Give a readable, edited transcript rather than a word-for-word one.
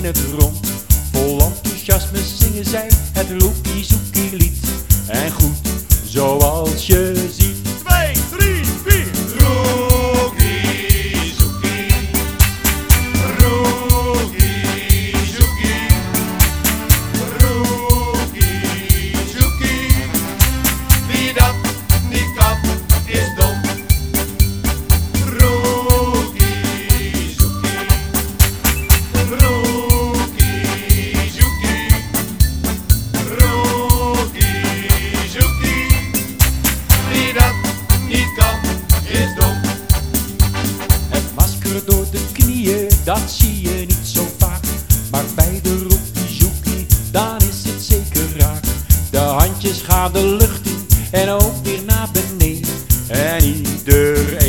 het rond. Vol enthousiasme zingen zij het Roekie Zoekie lied. En goed, zoals je ziet. 2, 3, 4. Roekie Zoekie, Roekie Zoekie, Roekie Zoekie. Wie dat niet kan, is dom. Roekie Zoekie, Roekie Zoekie, Roekie Zoekie. Wie dat niet kan, is dom. Het masker door de knieën, dat zie je niet zo vaak. Maar bij de Roekie Zoekie, dan is het zeker raak. De handjes gaan de lucht in en ook weer naar beneden. En iedereen